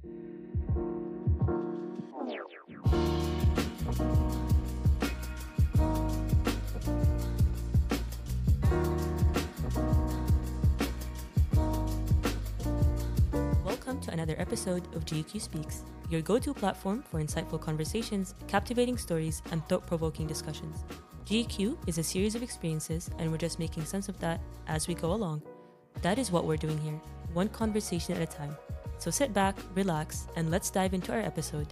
Welcome to another episode of GEQ Speaks, your go-to platform for insightful conversations, captivating stories, and thought-provoking discussions. GEQ is a series of experiences, and we're just making sense of that as we go along. That is what we're doing here, one conversation at a time. So sit back, relax, and let's dive into our episode.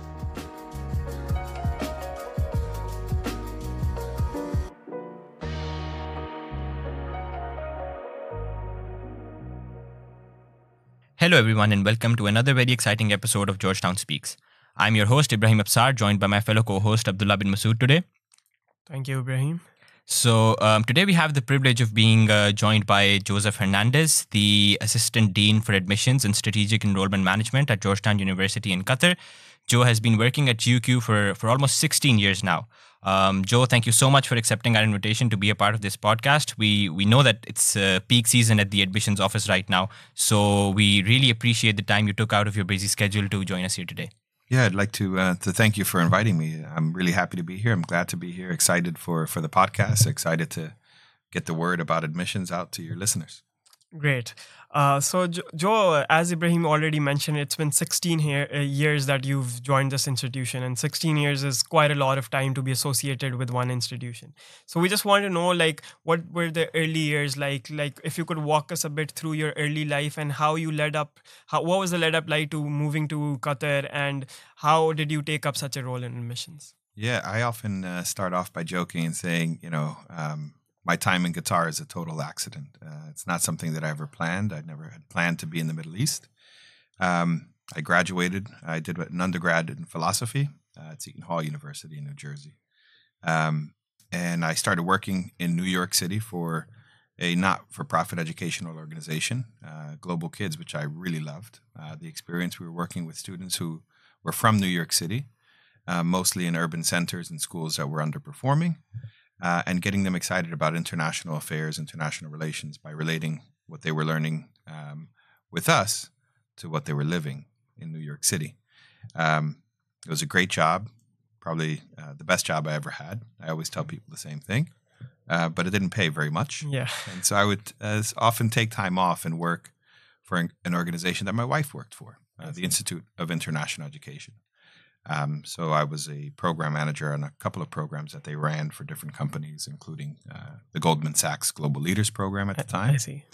Hello everyone and welcome to another very exciting episode of Georgetown Speaks. I'm your host Ibrahim Absar, joined by my fellow co-host Abdullah bin Masood today. Thank you, Ibrahim. So today we have the privilege of being joined by Joseph Hernandez, the Assistant Dean for Admissions and Strategic Enrollment Management at Georgetown University in Qatar. Joe has been working at GEQ for almost 16 years now. Joe, thank you so much for accepting our invitation to be a part of this podcast. We know that it's peak season at the admissions office right now, so we really appreciate the time you took out of your busy schedule to join us here today. Yeah, I'd like to thank you for inviting me. I'm really happy to be here. I'm glad to be here. Excited for the podcast. Excited to get the word about admissions out to your listeners. Great. So, Joe, as Ibrahim already mentioned, it's been 16 years that you've joined this institution, and 16 years is quite a lot of time to be associated with one institution. So we just want to know, what were the early years like? Like, if you could walk us a bit through your early life and how you what was the lead up like to moving to Qatar, and how did you take up such a role in admissions? Yeah, I often start off by joking and saying, my time in Qatar is a total accident. It's not something that I ever planned. I never had planned to be in the Middle East. I graduated. I did an undergrad in philosophy at Seton Hall University in New Jersey. And I started working in New York City for a not-for-profit educational organization, Global Kids, which I really loved. The experience, we were working with students who were from New York City, mostly in urban centers and schools that were underperforming. And getting them excited about international affairs, international relations by relating what they were learning with us to what they were living in New York City. It was a great job, probably the best job I ever had. I always tell people the same thing, but it didn't pay very much. Yeah. And so I would often take time off and work for an organization that my wife worked for, the Institute of International Education. So I was a program manager on a couple of programs that they ran for different companies, including the Goldman Sachs Global Leaders Program at the time. I see.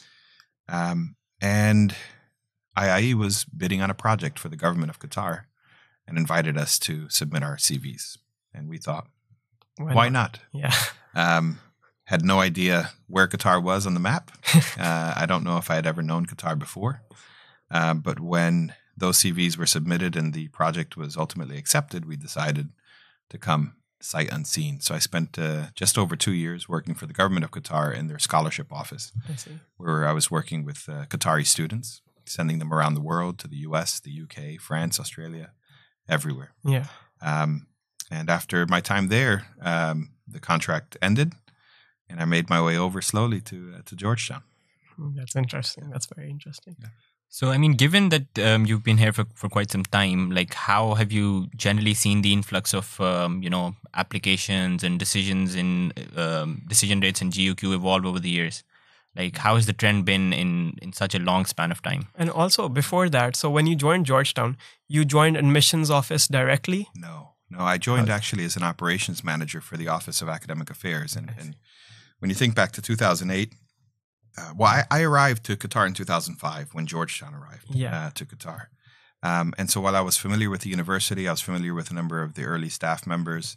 And IIE was bidding on a project for the government of Qatar and invited us to submit our CVs. And we thought, why not? Yeah. Had no idea where Qatar was on the map. I don't know if I had ever known Qatar before. But when those CVs were submitted and the project was ultimately accepted, we decided to come sight unseen. So I spent just over 2 years working for the government of Qatar in their scholarship office, where I was working with Qatari students, sending them around the world to the US, the UK, France, Australia, everywhere. Yeah. And after my time there, the contract ended, and I made my way over slowly to Georgetown. That's interesting. That's very interesting. Yeah. So, given that you've been here for quite some time, how have you generally seen the influx of, applications and decisions in decision rates in GEQ evolve over the years? How has the trend been in such a long span of time? And also before that, so when you joined Georgetown, you joined admissions office directly? No, I joined actually as an operations manager for the Office of Academic Affairs. And when you think back to 2008, I arrived to Qatar in 2005 when Georgetown arrived to Qatar. And so while I was familiar with the university, I was familiar with a number of the early staff members.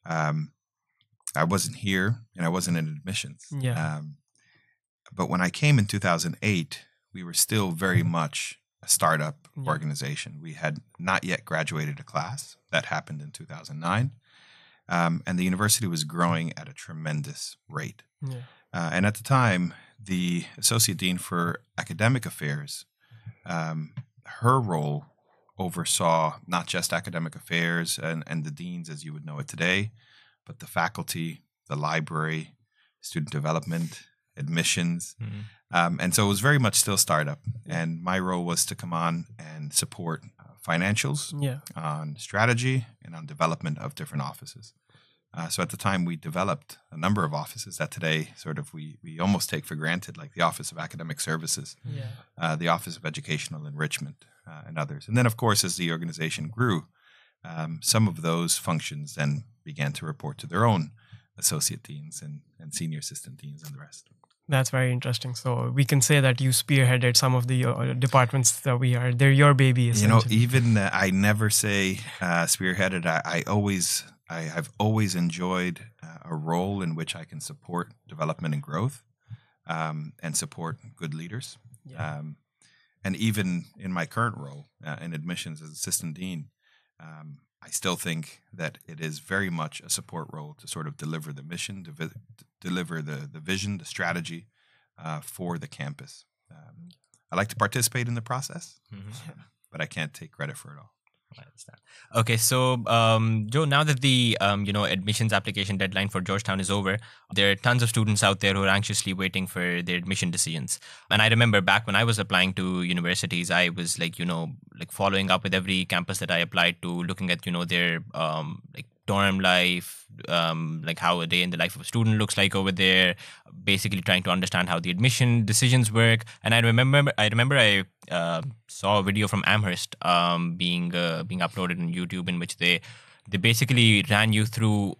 I wasn't here and I wasn't in admissions. Yeah. But when I came in 2008, we were still very much a startup organization. We had not yet graduated a class. That happened in 2009. And the university was growing at a tremendous rate. Yeah. And at the time, the Associate Dean for Academic Affairs, her role oversaw not just academic affairs and the deans as you would know it today, but the faculty, the library, student development, admissions. And so it was very much still startup. And my role was to come on and support financials, Yeah. on strategy, and on development of different offices. So at the time, we developed a number of offices that today sort of we almost take for granted, like the Office of Academic Services, the Office of Educational Enrichment, and others. And then, of course, as the organization grew, some of those functions then began to report to their own associate deans and senior assistant deans and the rest. That's very interesting. So we can say that you spearheaded some of the departments that we are. They're your baby, essentially. Even I never say spearheaded. I've always enjoyed a role in which I can support development and growth, and support good leaders. Yeah. And even in my current role in admissions as assistant dean, I still think that it is very much a support role to sort of deliver the mission, deliver the vision, the strategy for the campus. I like to participate in the process, but I can't take credit for it all. I understand. Okay, so Joe, now that the admissions application deadline for Georgetown is over, there are tons of students out there who are anxiously waiting for their admission decisions. And I remember back when I was applying to universities, I was like following up with every campus that I applied to, looking at their dorm life, like how a day in the life of a student looks like over there, basically trying to understand how the admission decisions work. And I remember I saw a video from Amherst being uploaded on YouTube, in which they basically ran you through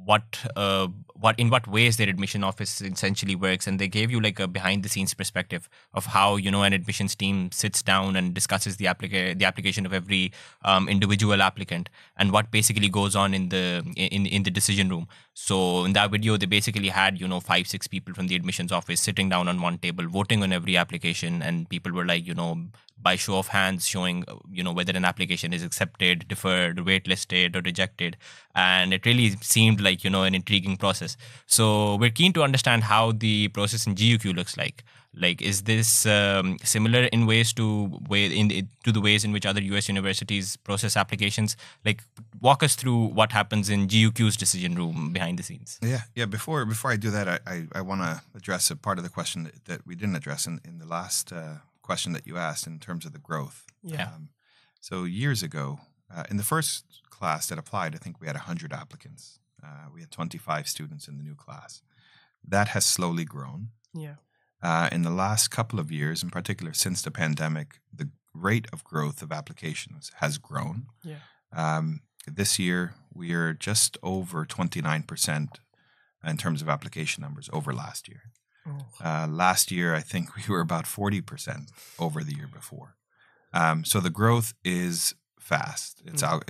in what ways their admission office essentially works, and they gave you like a behind the scenes perspective of how an admissions team sits down and discusses the application of every individual applicant, and what basically goes on in the decision room. So in that video, they basically had 5-6 people from the admissions office sitting down on one table voting on every application, and people were like by show of hands showing whether an application is accepted, deferred, waitlisted, or rejected. And it really seemed like an intriguing process. So we're keen to understand how the process in GUQ looks like. Like, is this similar in ways to the ways in which other US universities process applications? Like, walk us through what happens in GUQ's decision room behind the scenes. Yeah. Before I do that, I want to address a part of the question that we didn't address in the last question that you asked in terms of the growth. Yeah. So years ago, in the first class that applied, I think we had 100 applicants. We had 25 students in the new class. That has slowly grown. Yeah. In the last couple of years, in particular since the pandemic, the rate of growth of applications has grown. Yeah. This year, we are just over 29% in terms of application numbers over last year. Oh. Last year, I think we were about 40% over the year before. So the growth is fast. It's out.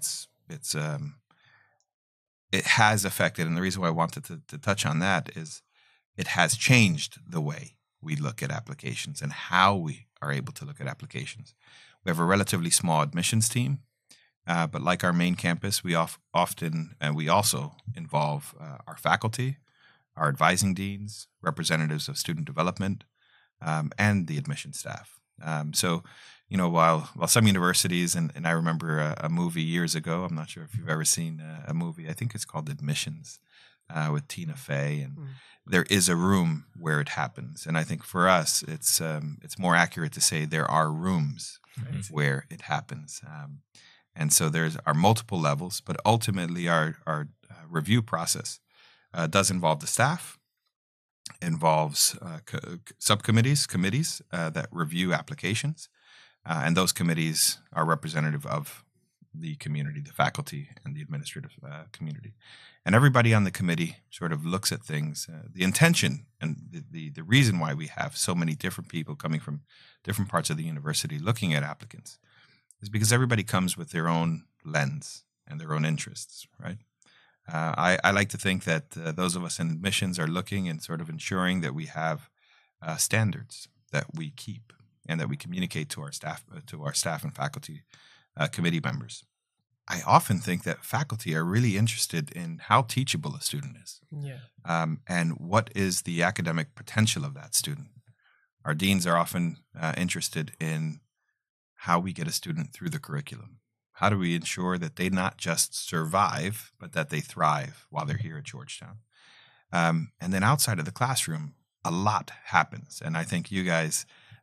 It has affected, and the reason why I wanted to touch on that is it has changed the way we look at applications and how we are able to look at applications. We have a relatively small admissions team, but like our main campus, we we also involve our faculty, our advising deans, representatives of student development, and the admission staff. So, while some universities, and I remember a movie years ago, I'm not sure if you've ever seen a movie, I think it's called Admissions, with Tina Fey, and there is a room where it happens. And I think for us, it's more accurate to say there are rooms where it happens. And so are multiple levels, but ultimately our review process does involve the staff, involves subcommittees, committees that review applications. And those committees are representative of the community, the faculty, and the administrative community. And everybody on the committee sort of looks at things. The intention and the reason why we have so many different people coming from different parts of the university looking at applicants is because everybody comes with their own lens and their own interests, right? I like to think that those of us in admissions are looking and sort of ensuring that we have standards that we keep and that we communicate to our staff and faculty committee members. I often think that faculty are really interested in how teachable a student is, and what is the academic potential of that student. Our deans are often interested in how we get a student through the curriculum. How do we ensure that they not just survive, but that they thrive while they're here at Georgetown? And then outside of the classroom, a lot happens. And I think you guys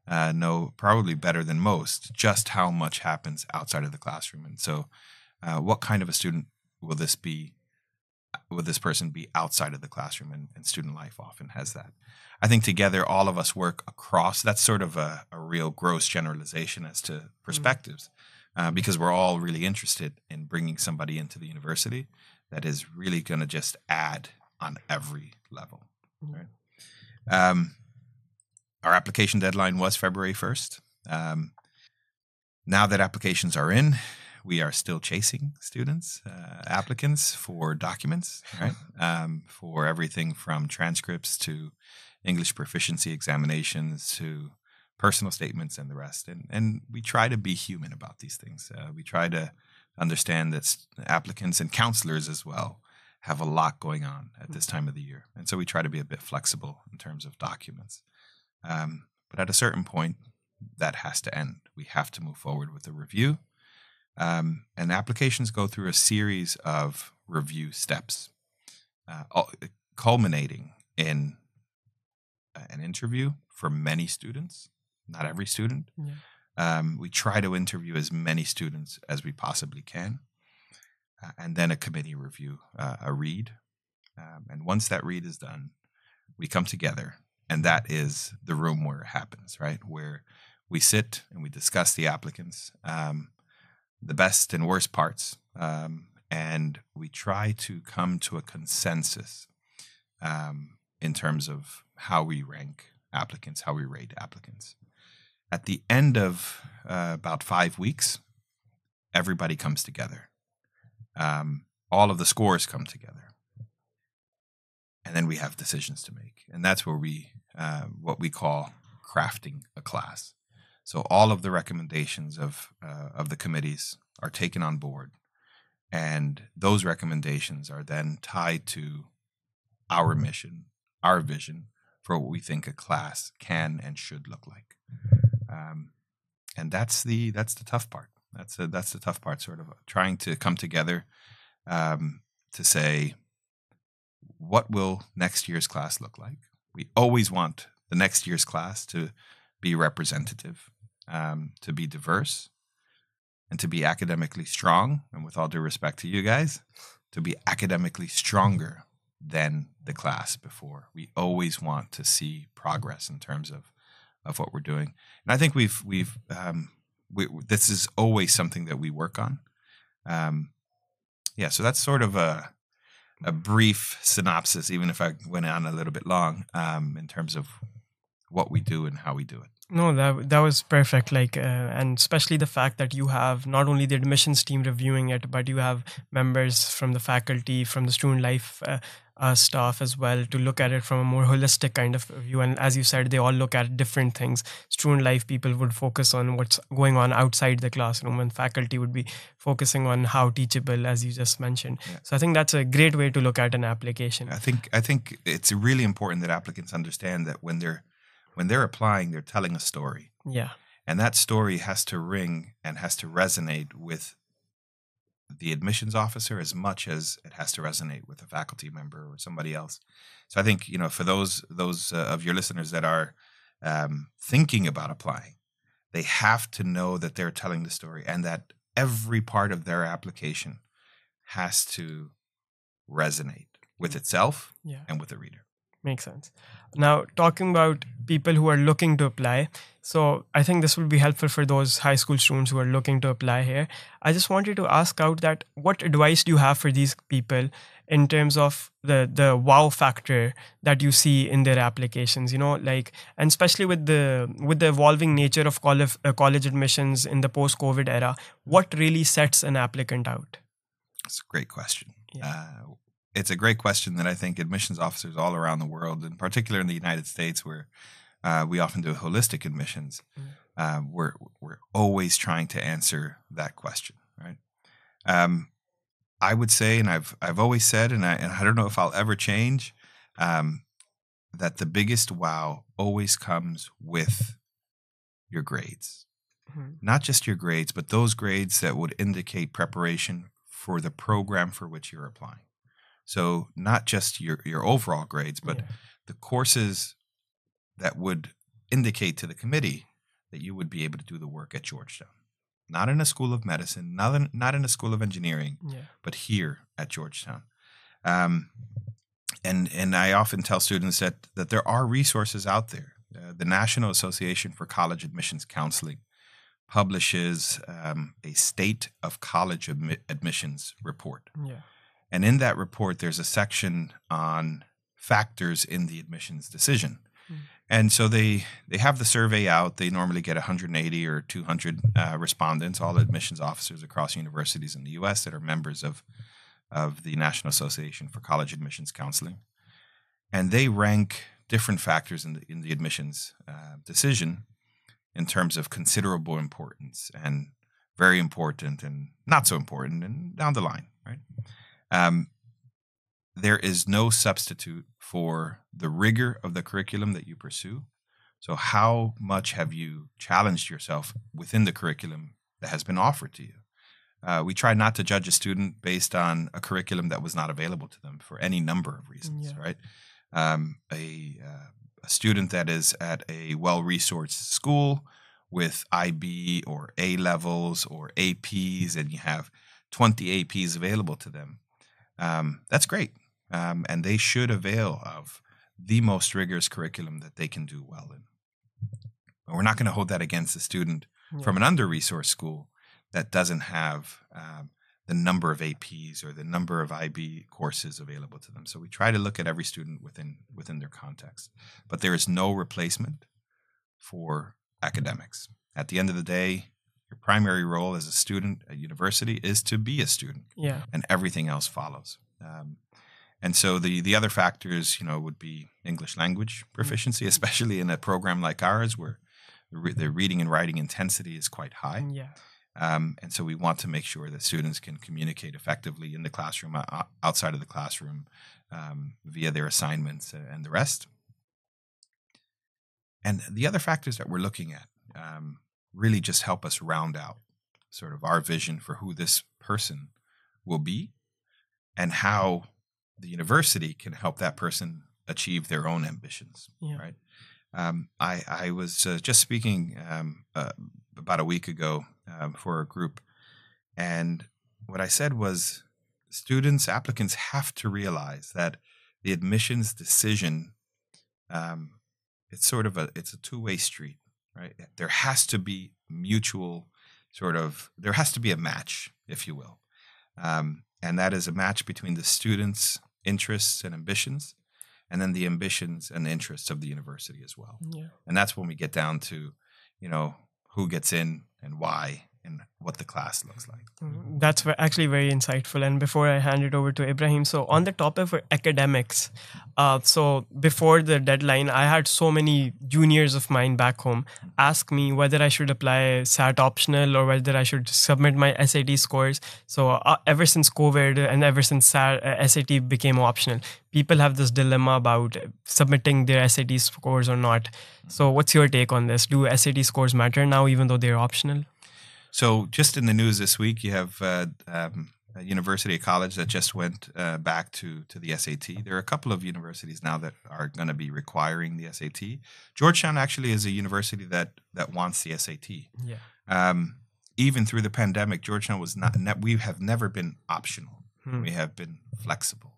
know probably better than most just how much happens outside of the classroom. And so, what kind of a student will this be? Will this person be outside of the classroom? And student life often has that. I think together, all of us work across. That's sort of a real gross generalization as to perspectives, because we're all really interested in bringing somebody into the university that is really going to just add on every level. Right? Our application deadline was February 1st. Now that applications are in, we are still chasing students, applicants for documents, right? For everything from transcripts to English proficiency examinations to personal statements and the rest. And we try to be human about these things. We try to understand that applicants and counselors as well have a lot going on at this time of the year. And so we try to be a bit flexible in terms of documents. But at a certain point, that has to end. We have to move forward with a review. And applications go through a series of review steps, culminating in an interview for many students, not every student. Yeah. We try to interview as many students as we possibly can. And then a committee review, a read. And once that read is done, we come together. And that is the room where it happens, right? Where we sit and we discuss the applicants, the best and worst parts. And we try to come to a consensus in terms of how we rank applicants, how we rate applicants. At the end of about 5 weeks, everybody comes together. All of the scores come together. And then we have decisions to make. And that's where we, what we call crafting a class. So all of the recommendations of the committees are taken on board. And those recommendations are then tied to our mission, our vision for what we think a class can and should look like. And that's the tough part. That's the tough part, sort of trying to come together to say, what will next year's class look like? We always want the next year's class to be representative, to be diverse, and to be academically strong. And with all due respect to you guys, to be academically stronger than the class before. We always want to see progress in terms of what we're doing. And I think this is always something that we work on. So that's sort of a brief synopsis, even if I went on a little bit long, in terms of what we do and how we do it. No, that was perfect. And especially the fact that you have not only the admissions team reviewing it, but you have members from the faculty, from the student life staff as well, to look at it from a more holistic kind of view. And as you said, they all look at different things. Student life people would focus on what's going on outside the classroom, and faculty would be focusing on how teachable, as you just mentioned. Yeah. So I think that's a great way to look at an application. I think it's really important that applicants understand that when they're applying, they're telling a story. Yeah. And that story has to ring and has to resonate with the admissions officer as much as it has to resonate with a faculty member or somebody else. So I think, for those of your listeners that are thinking about applying, they have to know that they're telling the story and that every part of their application has to resonate with itself and with the reader. Makes sense. Now, talking about people who are looking to apply, so I think this will be helpful for those high school students who are looking to apply here. I just wanted to ask out that what advice do you have for these people in terms of the wow factor that you see in their applications, and especially with the evolving nature of college admissions in the post-COVID era, what really sets an applicant out? That's a great question. Yeah. It's a great question that I think admissions officers all around the world, in particular in the United States, where we often do holistic admissions, we're always trying to answer that question, right? I would say, and I've always said, and I don't know if I'll ever change, that the biggest wow always comes with your grades. Mm-hmm. Not just your grades, but those grades that would indicate preparation for the program for which you're applying. So not just your overall grades, but the courses that would indicate to the committee that you would be able to do the work at Georgetown. Not in a school of medicine, not in a school of engineering, but here at Georgetown. And I often tell students that there are resources out there. The National Association for College Admissions Counseling publishes a State of College Admissions report. And in that report, there's a section on factors in the admissions decision. And so they have the survey out. They normally get 180 or 200 respondents, all admissions officers across universities in the U.S. that are members of the National Association for College Admissions Counseling. And they rank different factors in the admissions decision in terms of considerable importance and very important and not so important and down the line, right? There is no substitute for the rigor of the curriculum that you pursue. So how much have you challenged yourself within the curriculum that has been offered to you? We try not to judge a student based on a curriculum that was not available to them for any number of reasons, right? A student that is at a well-resourced school with IB or A levels or APs, and you have 20 APs available to them, that's great. And they should avail of the most rigorous curriculum that they can do well in. But we're not going to hold that against a student from an under-resourced school that doesn't have the number of APs or the number of IB courses available to them. So we try to look at every student within their context. But there is no replacement for academics. At the end of the day, your primary role as a student at university is to be a student. And everything else follows. And so the other factors, would be English language proficiency, especially in a program like ours where the reading and writing intensity is quite high. And so we want to make sure that students can communicate effectively in the classroom, outside of the classroom, via their assignments and the rest. And the other factors that we're looking at really just help us round out sort of our vision for who this person will be and how the university can help that person achieve their own ambitions, right? I was just speaking about a week ago for a group, and what I said was applicants have to realize that the admissions decision, it's a two-way street, right? There has to be there has to be a match, if you will. And that is a match between the students' interests and ambitions, and then the ambitions and the interests of the university as well. And that's when we get down to, who gets in and why and what the class looks like. That's actually very insightful. And before I hand it over to Ibrahim, so on the topic of academics, so before the deadline, I had so many juniors of mine back home ask me whether I should apply SAT optional or whether I should submit my SAT scores. So ever since COVID and ever since SAT became optional, people have this dilemma about submitting their SAT scores or not. So what's your take on this? Do SAT scores matter now, even though they're optional? So just in the news this week, you have a university, a college that just went back to the SAT. There are a couple of universities now that are going to be requiring the SAT. Georgetown actually is a university that wants the SAT. Even through the pandemic, Georgetown was not. We have never been optional. We have been flexible.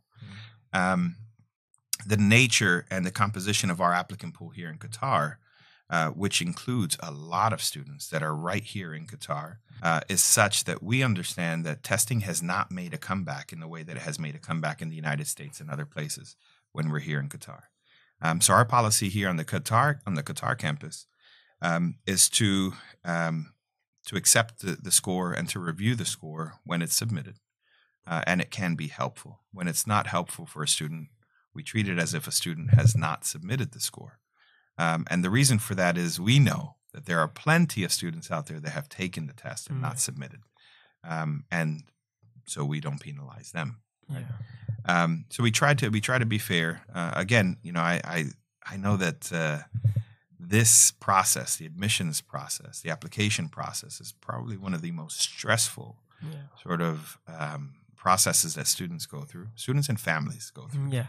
The nature and the composition of our applicant pool here in Qatar, which includes a lot of students that are right here in Qatar, is such that we understand that testing has not made a comeback in the way that it has made a comeback in the United States and other places when we're here in Qatar. So our policy here on the Qatar campus is to accept the score and to review the score when it's submitted, and it can be helpful. When it's not helpful for a student, we treat it as if a student has not submitted the score. And the reason for that is we know that there are plenty of students out there that have taken the test and not submitted. And so we don't penalize them. Right? So we try to be fair. Again, I know that this process, the admissions process, the application process, is probably one of the most stressful sort of processes that students and families go through.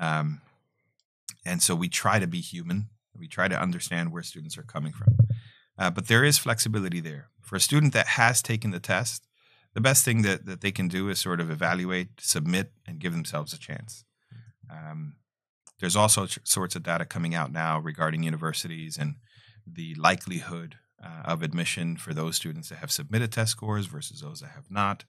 And so we try to be human. We try to understand where students are coming from. But there is flexibility there. For a student that has taken the test, the best thing that they can do is sort of evaluate, submit, and give themselves a chance. There's also sorts of data coming out now regarding universities and the likelihood of admission for those students that have submitted test scores versus those that have not.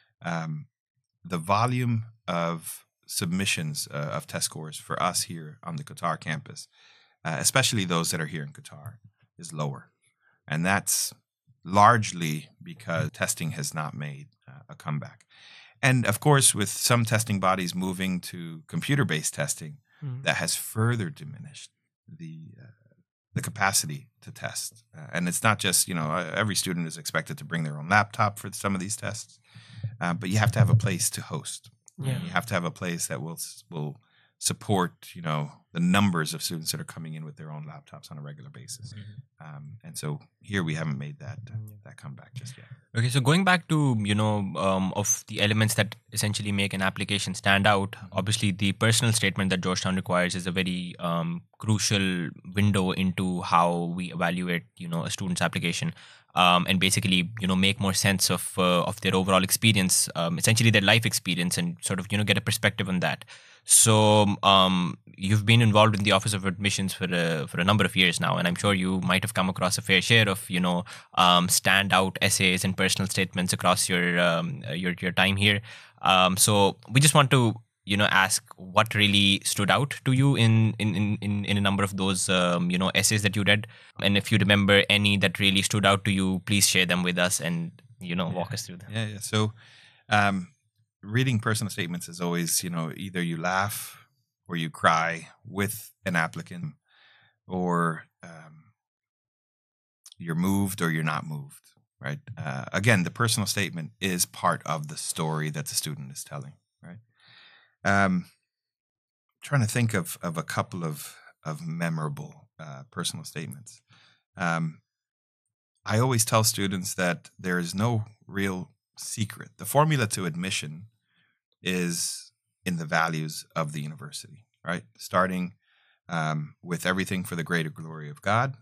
The volume of submissions of test scores for us here on the Qatar campus, especially those that are here in Qatar, is lower. And that's largely because testing has not made a comeback. And of course, with some testing bodies moving to computer-based testing, that has further diminished the capacity to test. And it's not just, every student is expected to bring their own laptop for some of these tests, but you have to have a place to host. Yeah. You have to have a place that will support, the numbers of students that are coming in with their own laptops on a regular basis. And so here we haven't made that comeback just yet. Okay, so going back to, of the elements that essentially make an application stand out, obviously the personal statement that Georgetown requires is a very crucial window into how we evaluate, a student's application. And basically, make more sense of their overall experience, essentially their life experience, and sort of, get a perspective on that. So you've been involved in the Office of Admissions for a number of years now, and I'm sure you might have come across a fair share of, standout essays and personal statements across your time here. So we just want to, ask what really stood out to you in a number of those, essays that you read. And if you remember any that really stood out to you, please share them with us and, walk us through them. Yeah. So reading personal statements is always, either you laugh or you cry with an applicant, or you're moved or you're not moved, right? Again, the personal statement is part of the story that the student is telling, right? Trying to think of a couple of memorable personal statements. I always tell students that there is no real secret. The formula to admission is in the values of the university, right? Starting with everything for the greater glory of God,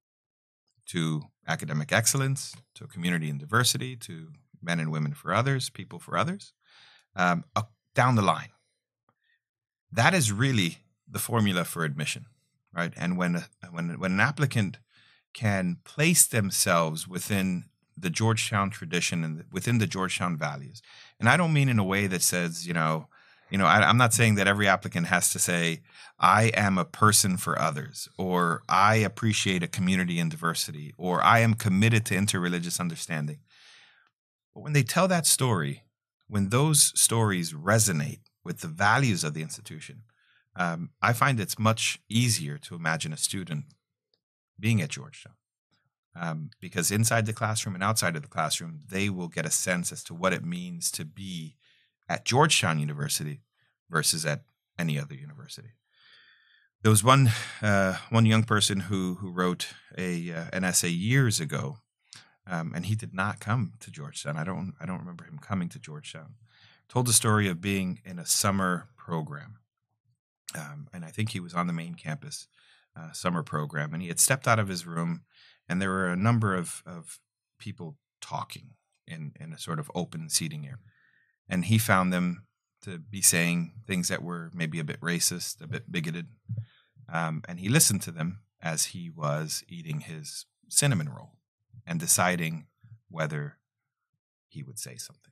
to academic excellence, to community and diversity, to men and women for others, people for others, down the line. That is really the formula for admission, right? And when an applicant can place themselves within the Georgetown tradition and within the Georgetown values, and I don't mean in a way that says, I'm not saying that every applicant has to say, I am a person for others, or I appreciate a community and diversity, or I am committed to interreligious understanding. But when they tell that story, when those stories resonate with the values of the institution, I find it's much easier to imagine a student being at Georgetown. Because inside the classroom and outside of the classroom, they will get a sense as to what it means to be at Georgetown University versus at any other university. There was one young person who wrote an essay years ago, and he did not come to Georgetown. I don't remember him coming to Georgetown. Told the story of being in a summer program, and I think he was on the main campus summer program, and he had stepped out of his room, and there were a number of people talking in a sort of open seating area. And he found them to be saying things that were maybe a bit racist, a bit bigoted. And he listened to them as he was eating his cinnamon roll and deciding whether he would say something.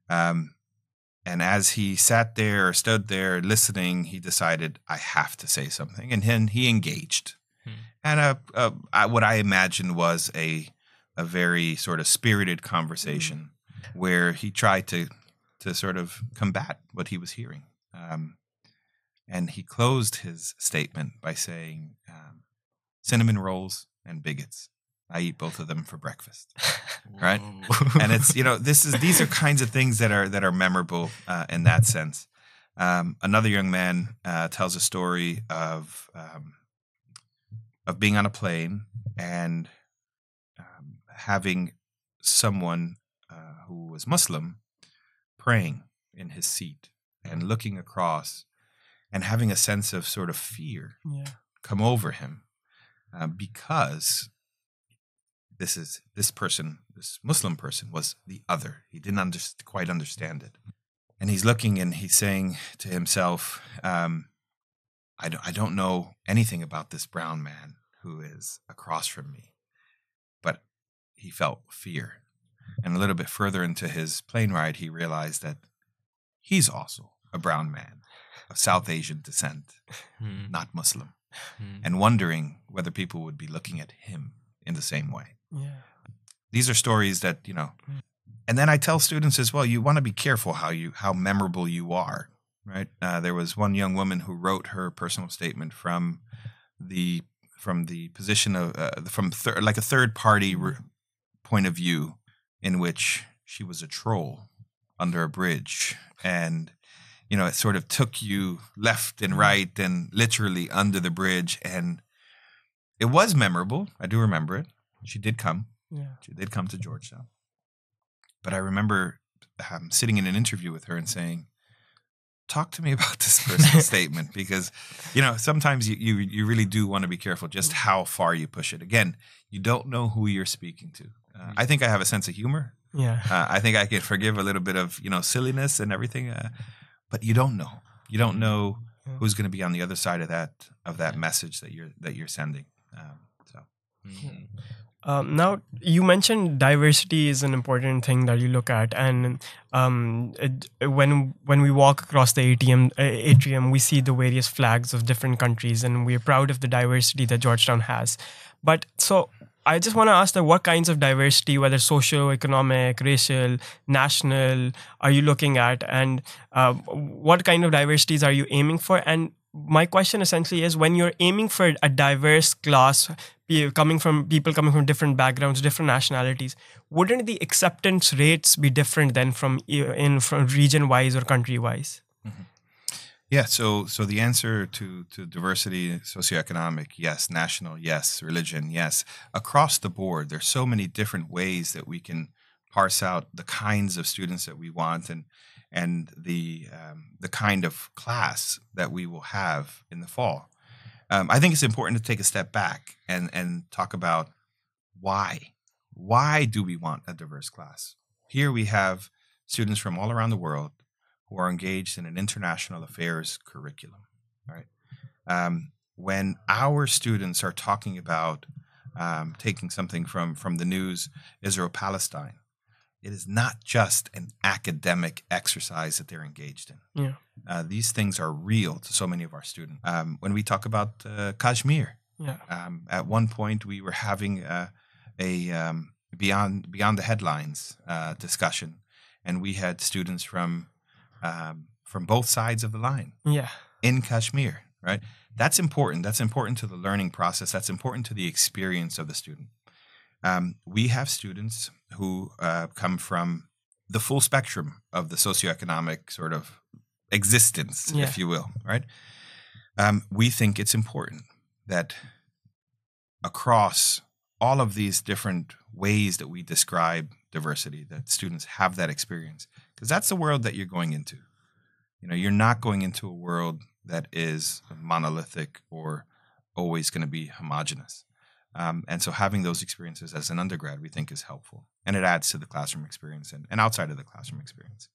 And as he sat there or stood there listening, he decided, I have to say something. And then he engaged. And what I imagined was a very sort of spirited conversation where he tried to sort of combat what he was hearing. And he closed his statement by saying, cinnamon rolls and bigots. I eat both of them for breakfast. Right? And it's, these are kinds of things that are memorable in that sense. Another young man tells a story of being on a plane and having someone who was Muslim praying in his seat and looking across and having a sense of sort of fear come over him because this person, this Muslim person, was the other. He didn't quite understand it, and he's looking and he's saying to himself, I don't know anything about this brown man who is across from me, but he felt fear. And a little bit further into his plane ride, he realized that he's also a brown man of South Asian descent, not Muslim, and wondering whether people would be looking at him in the same way. Yeah. These are stories that, and then I tell students as well, you want to be careful how memorable you are, right? There was one young woman who wrote her personal statement from the position of, like a third party point of view, in which she was a troll under a bridge. And, it sort of took you left and right and literally under the bridge. And it was memorable. I do remember it. She did come. Yeah. She did come to Georgetown. But I remember sitting in an interview with her and saying, talk to me about this personal statement, because, sometimes you really do want to be careful just how far you push it. Again, you don't know who you're speaking to. I think I have a sense of humor. Yeah. I think I can forgive a little bit of, silliness and everything. But you don't know. You don't know who's going to be on the other side of that message that you're sending. Now, you mentioned diversity is an important thing that you look at, and when we walk across the atrium, we see the various flags of different countries, and we're proud of the diversity that Georgetown has. But so I just want to ask that what kinds of diversity, whether socio-economic, racial, national, are you looking at, and what kind of diversities are you aiming for? And my question essentially is, when you're aiming for a diverse class, people coming from different backgrounds, different nationalities, wouldn't the acceptance rates be different than from region-wise or country-wise? Mm-hmm. Yeah, so the answer to diversity, socioeconomic, yes. National, yes. Religion, yes. Across the board, there's so many different ways that we can parse out the kinds of students that we want and the kind of class that we will have in the fall. I think it's important to take a step back and talk about why. Why do we want a diverse class? Here we have students from all around the world who are engaged in an international affairs curriculum, right? When our students are talking about taking something from the news, Israel-Palestine, it is not just an academic exercise that they're engaged in. Yeah. These things are real to so many of our students. When we talk about Kashmir, at one point we were having a beyond the headlines discussion, and we had students from both sides of the line. Yeah. In Kashmir, right? That's important. That's important to the learning process. That's important to the experience of the student. We have students who come from the full spectrum of the socioeconomic sort of existence, if you will, right? We think it's important that across all of these different ways that we describe diversity, that students have that experience, because that's the world that you're going into. You're not going into a world that is monolithic or always going to be homogenous. And so having those experiences as an undergrad, we think is helpful. And it adds to the classroom experience and outside of the classroom experience.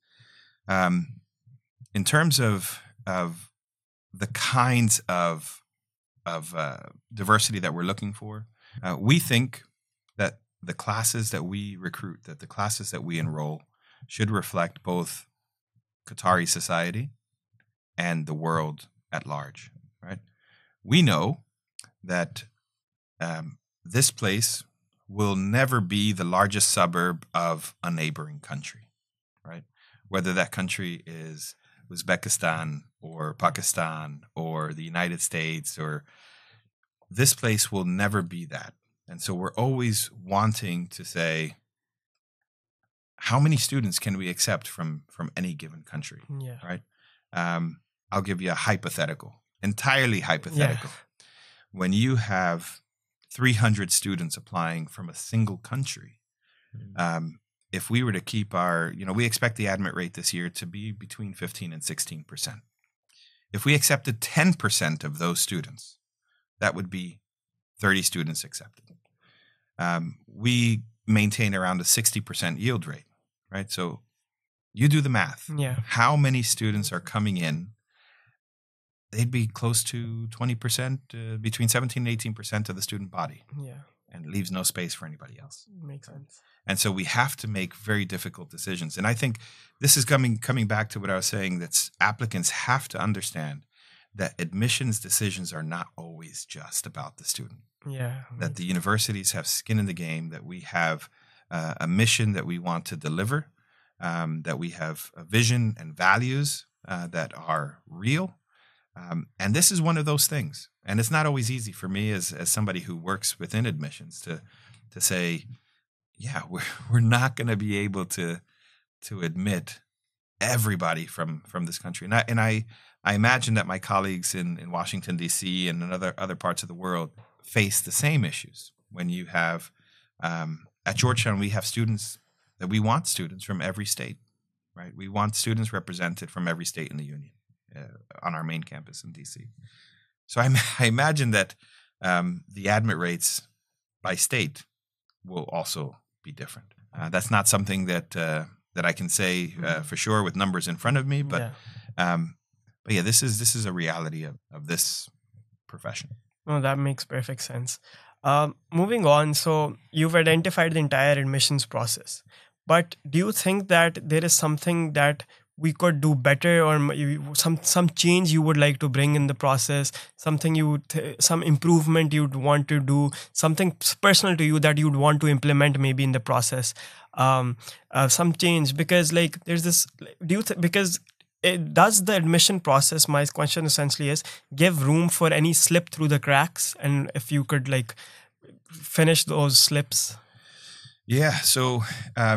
In terms of the kinds of diversity that we're looking for, we think that the classes that we recruit, that the classes that we enroll should reflect both Qatari society and the world at large, right? We know that this place will never be the largest suburb of a neighboring country, right? Whether that country is Uzbekistan or Pakistan or the United States, or this place will never be that. And so we're always wanting to say, how many students can we accept from any given country, right? I'll give you a hypothetical, entirely hypothetical. Yeah. When you have 300 students applying from a single country, if we were to keep our, we expect the admit rate this year to be between 15 and 16%. If we accepted 10% of those students, that would be 30 students accepted. we maintain around a 60% yield rate, right? So you do the math. Yeah. How many students are coming in? They'd be close to 20%, between 17 and 18% of the student body. Yeah. And leaves no space for anybody else. Makes sense. And so we have to make very difficult decisions. And I think this is coming back to what I was saying, that applicants have to understand that admissions decisions are not always just about the student. Yeah. That the universities have skin in the game, that we have a mission that we want to deliver, that we have a vision and values that are real. And this is one of those things. And it's not always easy for me as somebody who works within admissions to say, yeah, we're not going to be able to admit everybody from this country. And I imagine that my colleagues in Washington, D.C. and in other parts of the world face the same issues. When you have, at Georgetown, we have students that we want students from every state, right? We want students represented from every state in the union on our main campus in D.C. So I imagine that the admit rates by state will also be different. That's not something that I can say for sure with numbers in front of me, but yeah, this is a reality of this profession. No, that makes perfect sense. Moving on, so you've identified the entire admissions process, but do you think that there is something that we could do better, or some change you would like to bring in the process, something some improvement you'd want to do, something personal to you that you'd want to implement maybe in the process, some change? Because like there's this, because does the admission process, my question essentially is, give room for any slip through the cracks? And if you could like finish those slips. Yeah. So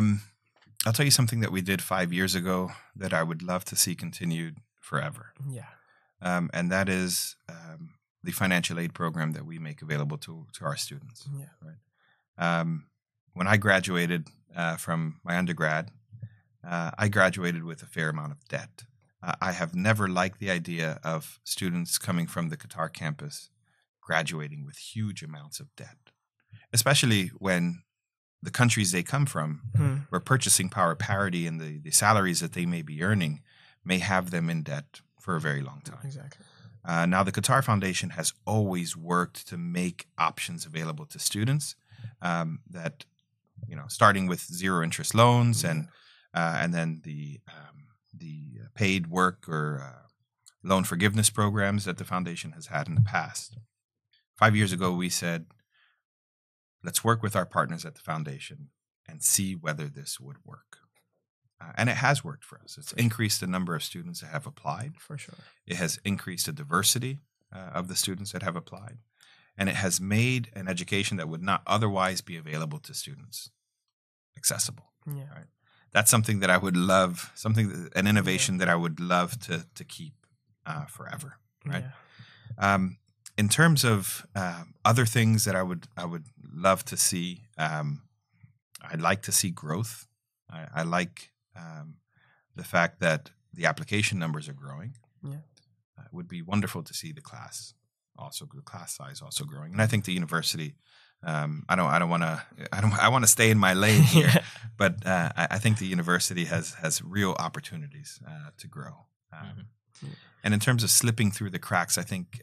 I'll tell you something that we did 5 years ago that I would love to see continued forever. Yeah. And that is the financial aid program that we make available to our students. Yeah. Right. When I graduated from my undergrad, I graduated with a fair amount of debt. I have never liked the idea of students coming from the Qatar campus graduating with huge amounts of debt, especially when the countries they come from, where purchasing power parity and the salaries that they may be earning may have them in debt for a very long time. Exactly. Now, the Qatar Foundation has always worked to make options available to students that, starting with zero interest loans and then the paid work or loan forgiveness programs that the foundation has had in the past. 5 years ago, we said, let's work with our partners at the foundation and see whether this would work. And it has worked for us. It's increased the number of students that have applied. For sure. It has increased the diversity of the students that have applied. And it has made an education that would not otherwise be available to students accessible. Yeah. Right? That's something that I would love, an innovation that I would love to keep forever. Right. Yeah. In terms of other things that I would love to see, I'd like to see growth. I like the fact that the application numbers are growing. Yeah. It would be wonderful to see the class size also growing. And I think the university, I want to stay in my lane here, but I think the university has real opportunities to grow. And in terms of slipping through the cracks, I think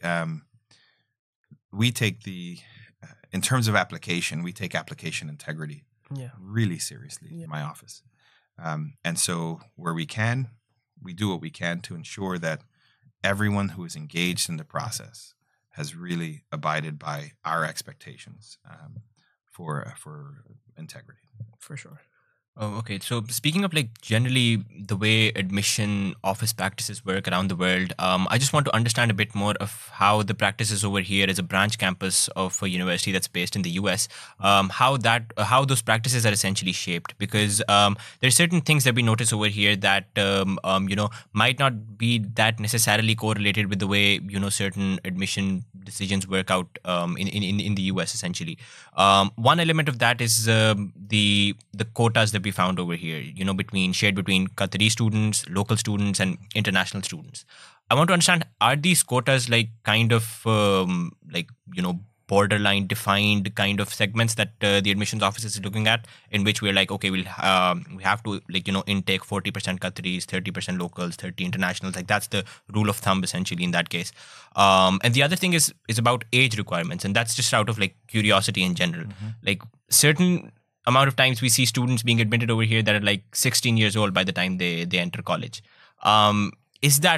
we take in terms of application, we take application integrity really seriously in my office. And so where we can, we do what we can to ensure that everyone who is engaged in the process has really abided by our expectations for integrity. For sure. Oh, okay. So speaking of like generally the way admission office practices work around the world, I just want to understand a bit more of how the practices over here as a branch campus of a university that's based in the US, how those practices are essentially shaped. Because there are certain things that we notice over here that might not be that necessarily correlated with the way certain admission decisions work out in the US essentially. One element of that is the quotas that we found over here, shared between Qatari students, local students, and international students. I want to understand, are these quotas like kind of borderline defined kind of segments that the admissions office is looking at, in which we're like, okay, we have to intake 40% Qataris, 30% locals, 30 internationals. Like that's the rule of thumb essentially in that case. And the other thing is about age requirements, and that's just out of like curiosity in general. Like certain amount of times we see students being admitted over here that are like 16 years old by the time they enter college. Is that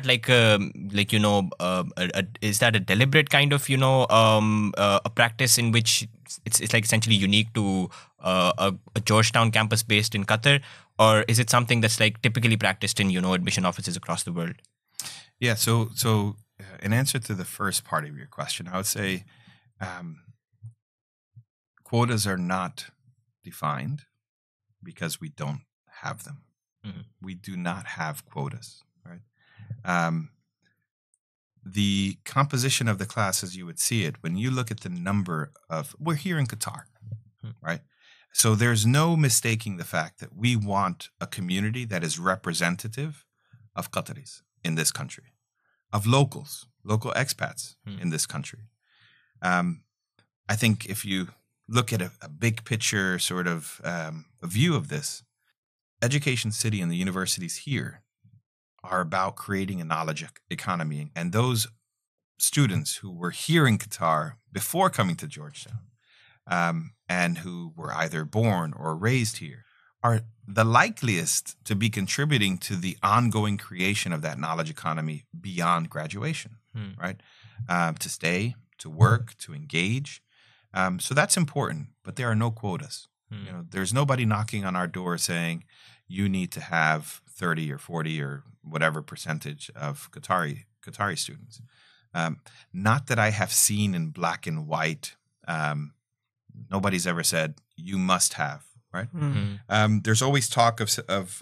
is that a deliberate kind of a practice in which it's like essentially unique to a Georgetown campus based in Qatar, or is it something that's like typically practiced in admission offices across the world? Yeah. So in answer to the first part of your question, I would say quotas are not defined because we don't have them. We do not have quotas, right? The composition of the class as you would see it, when you look at the number of, we're here in Qatar, right? So there's no mistaking the fact that we want a community that is representative of Qataris in this country, of local expats in this country. I think if you look at a big picture sort of a view of this, Education City and the universities here are about creating a knowledge economy. And those students who were here in Qatar before coming to Georgetown and who were either born or raised here are the likeliest to be contributing to the ongoing creation of that knowledge economy beyond graduation, right? To stay, to work, to engage. So that's important, but there are no quotas. There's nobody knocking on our door saying you need to have 30 or 40 or whatever percentage of Qatari students. Not that I have seen in black and white. Nobody's ever said you must have, right? There's always talk of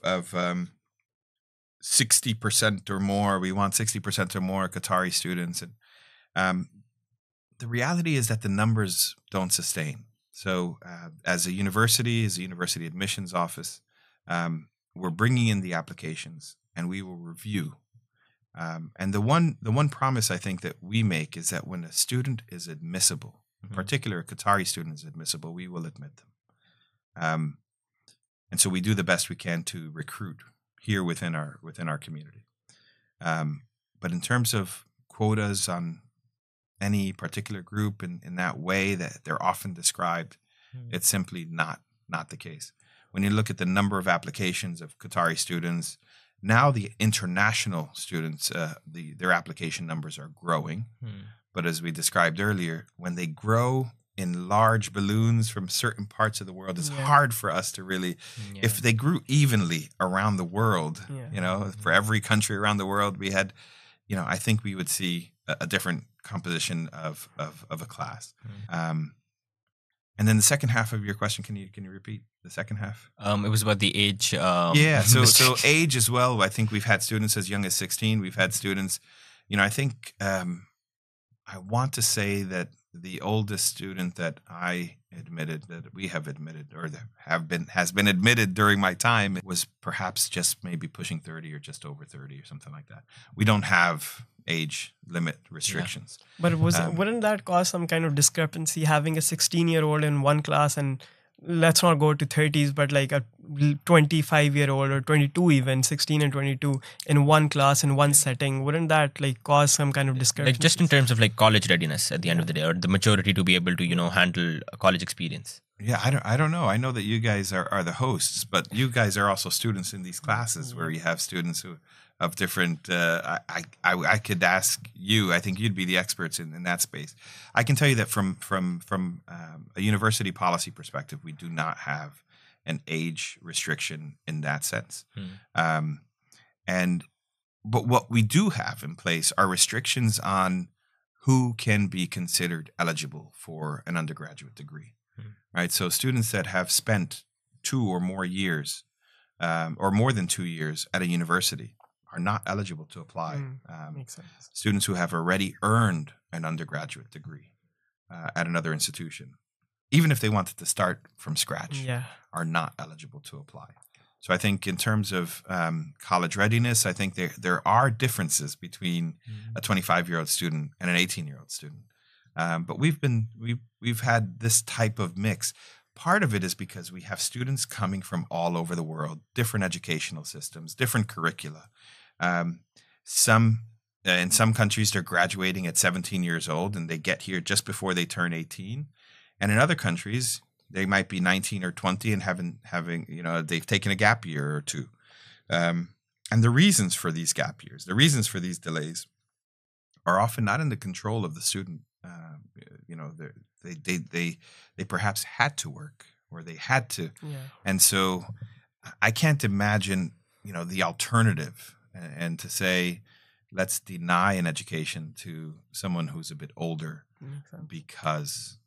60% or more. We want 60% or more Qatari students, and the reality is that the numbers don't sustain. So as a university admissions office, we're bringing in the applications and we will review. And the one promise I think that we make is that when a student is admissible, in particular a Qatari student is admissible, we will admit them. And so we do the best we can to recruit here within our community. But in terms of quotas on any particular group in that way that they're often described, it's simply not the case. When you look at the number of applications of Qatari students, now the international students, their application numbers are growing. But as we described earlier, when they grow in large balloons from certain parts of the world, it's hard for us to really, if they grew evenly around the world, for every country around the world, we had, I think we would see a different composition of a class. And then the second half of your question, can you repeat the second half? It was about the age. So age as well. I think we've had students as young as 16. We've had students, I think I want to say that the oldest student that we have admitted or has been admitted during my time was perhaps just maybe pushing 30 or just over 30 or something like that. We don't have age limit restrictions. But wouldn't that cause some kind of discrepancy having a 16-year-old in one class and let's not go to 30s, but like a 25-year-old or 22 even, 16 and 22 in one class, in one setting? Wouldn't that like cause some kind of discrepancy? Like just in terms of like college readiness at the end of the day, or the maturity to be able to, handle a college experience? Yeah, I don't know. I know that you guys are the hosts, but you guys are also students in these classes where you have students who of different, I could ask you, I think you'd be the experts in that space. I can tell you that from a university policy perspective, we do not have an age restriction in that sense. But what we do have in place are restrictions on who can be considered eligible for an undergraduate degree, right? So students that have spent 2 or more years or more than 2 years at a university are not eligible to apply. Makes sense. Students who have already earned an undergraduate degree at another institution, even if they wanted to start from scratch, are not eligible to apply. So I think in terms of college readiness, I think there are differences between a 25-year-old student and an 18-year-old student. But we've had this type of mix. Part of it is because we have students coming from all over the world, different educational systems, different curricula. In some countries, they're graduating at 17 years old and they get here just before they turn 18. And in other countries, they might be 19 or 20 and they've taken a gap year or two. And the reasons for these gap years, the reasons for these delays are often not in the control of the student. They perhaps had to work or they had to. Yeah. And so I can't imagine, the alternative and to say, let's deny an education to someone who's a bit older because,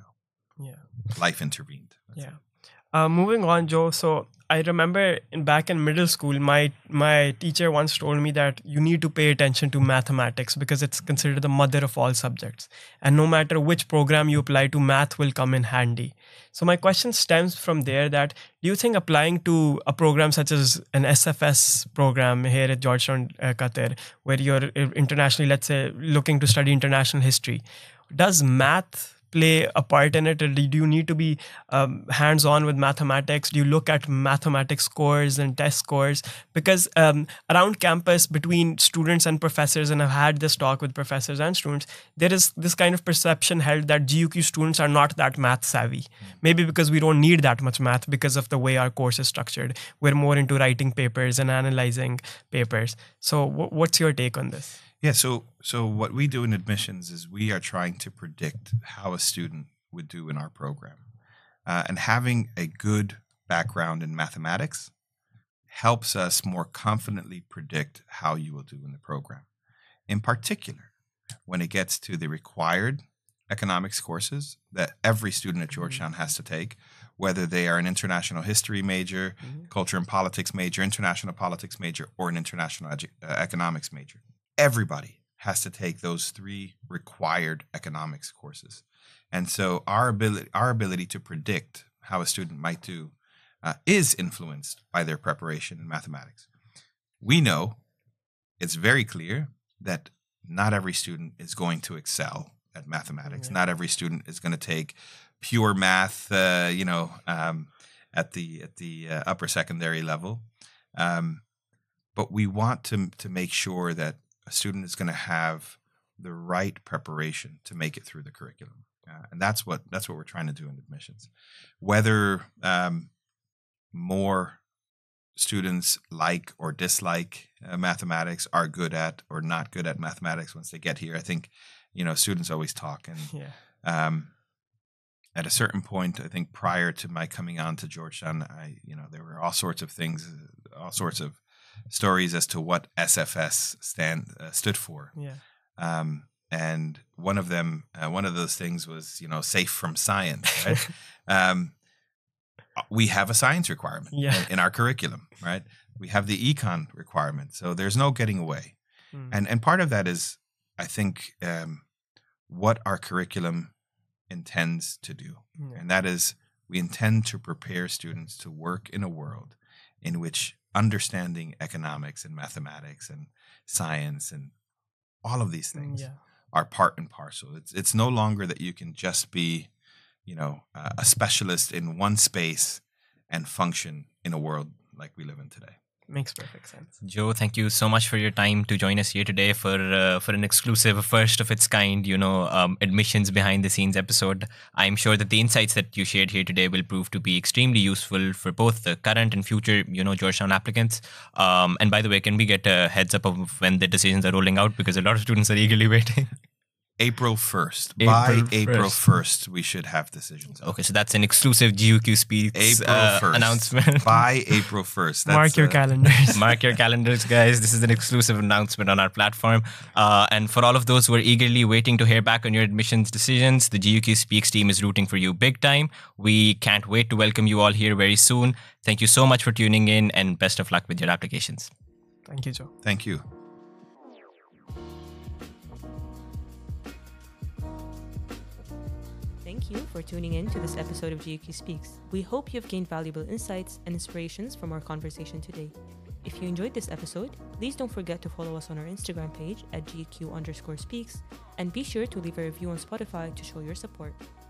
life intervened. Moving on, Joe. So I remember back in middle school, my teacher once told me that you need to pay attention to mathematics because it's considered the mother of all subjects. And no matter which program you apply to, math will come in handy. So my question stems from there that do you think applying to a program such as an SFS program here at Georgetown, Qatar, where you're internationally, let's say, looking to study international history, does math play a part in it? Or do you need to be hands-on with mathematics? Do you look at mathematics scores and test scores? Because around campus, between students and professors, and I've had this talk with professors and students, there is this kind of perception held that GUQ students are not that math savvy. Maybe because we don't need that much math because of the way our course is structured. We're more into writing papers and analyzing papers. So what's your take on this? Yeah, so what we do in admissions is we are trying to predict how a student would do in our program. And having a good background in mathematics helps us more confidently predict how you will do in the program. In particular, when it gets to the required economics courses that every student at Georgetown has to take, whether they are an international history major, culture and politics major, international politics major, or an international economics major. Everybody has to take those 3 required economics courses. And so our ability to predict how a student might do is influenced by their preparation in mathematics. We know it's very clear that not every student is going to excel at mathematics. Not every student is going to take pure math, at the upper secondary level. But we want to make sure that a student is going to have the right preparation to make it through the curriculum, and that's what we're trying to do in admissions. Whether more students like or dislike mathematics, are good at or not good at mathematics once they get here, I think students always talk, and at a certain point, I think prior to my coming on to Georgetown, there were all sorts of things, all sorts of stories as to what SFS stood for. Yeah. And one of those things was, safe from science, right? We have a science requirement in our curriculum, right? We have the econ requirement. So there's no getting away. And part of that is, I think, what our curriculum intends to do. And that is, we intend to prepare students to work in a world in which understanding economics and mathematics and science and all of these things are part and parcel. It's no longer that you can just be, a specialist in one space and function in a world like we live in today. Makes perfect sense. Joe, thank you so much for your time to join us here today for an exclusive, first of its kind, admissions behind the scenes episode. I'm sure that the insights that you shared here today will prove to be extremely useful for both the current and future, Georgetown applicants. And by the way, can we get a heads up of when the decisions are rolling out? Because a lot of students are eagerly waiting. April 1st. By April 1st, we should have decisions. Okay, so that's an exclusive GUQ Speaks announcement. By April 1st. Mark your calendars. Mark your calendars, guys. This is an exclusive announcement on our platform. And for all of those who are eagerly waiting to hear back on your admissions decisions, the GUQ Speaks team is rooting for you big time. We can't wait to welcome you all here very soon. Thank you so much for tuning in, and best of luck with your applications. Thank you, Joe. Thank you. Thank you for tuning in to this episode of GUQ Speaks. We hope you've gained valuable insights and inspirations from our conversation today. If you enjoyed this episode, please don't forget to follow us on our Instagram page at GQ_speaks, and be sure to leave a review on Spotify to show your support.